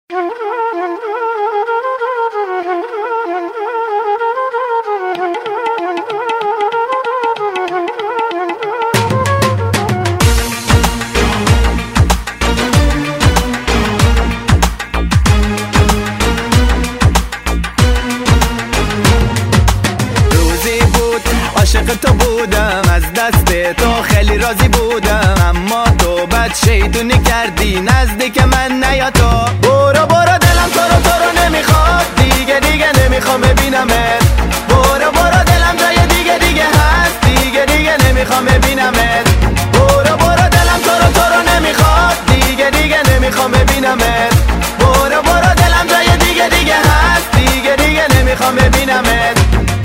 عاشق تو بودم، از دست تو خیلی راضی بودم، اما تو بد شیطونی کردی، نزدیک من نیا تو. برو برو دلم تو رو نمیخواد، دیگه نمیخوام ببینمت. برو برو دلم جای دیگه هست، دیگه نمیخوام ببینمت. برو برو دلم تو رو نمیخواد، دیگه نمیخوام ببینمت. برو برو دلم جای دیگه هست، دیگه نمیخوام ببینمت.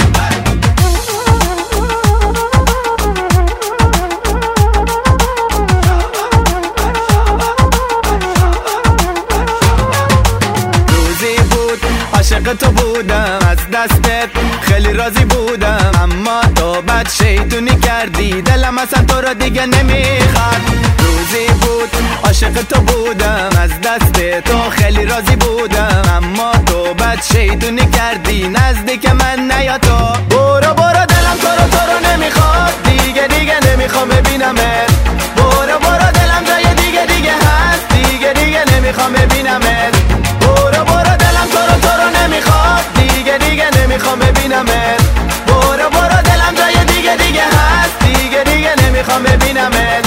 عاشق تو بودم، از دستت خیلی راضی بودم، اما تو بد شیطونی کردی، دلم اصلا تو را دیگه نمیخواد. روزی بود عاشق تو بودم، از دست تو خیلی راضی بودم، اما تو بد شیطونی کردی، نزدیک من نیا تو. برو برو دلم تو رو نمیخواد، دیگه نمیخوام ببینمت. برو برو دلم جای دیگه هست، دیگه نمیخوام ببینمت. برو برو دلم تو رو نمیخواد، دیگه نمیخوام ببینمت. برو برو دلم جای دیگه هست، دیگه نمیخوام ببینمت.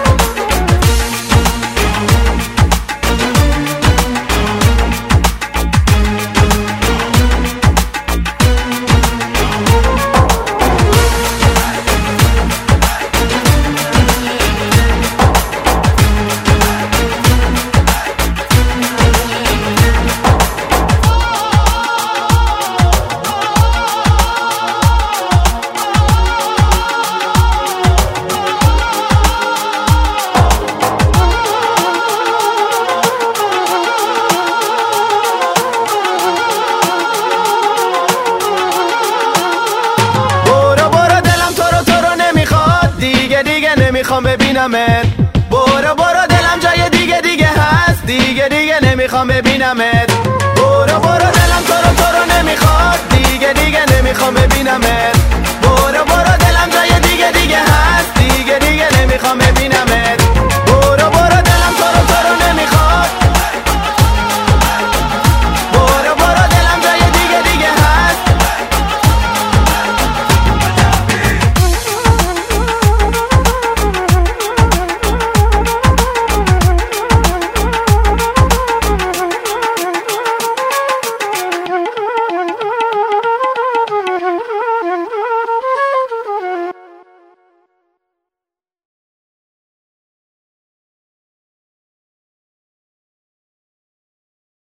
نمیخوام ببینمت. برو برو دلم جای دیگه هست، دیگه نمیخوام ببینمت. برو برو دلم تو رو نمیخواد، دیگه نمیخوام ببینمت. برو برو دلم جای دیگه هست، دیگه نمیخوام ببینمت.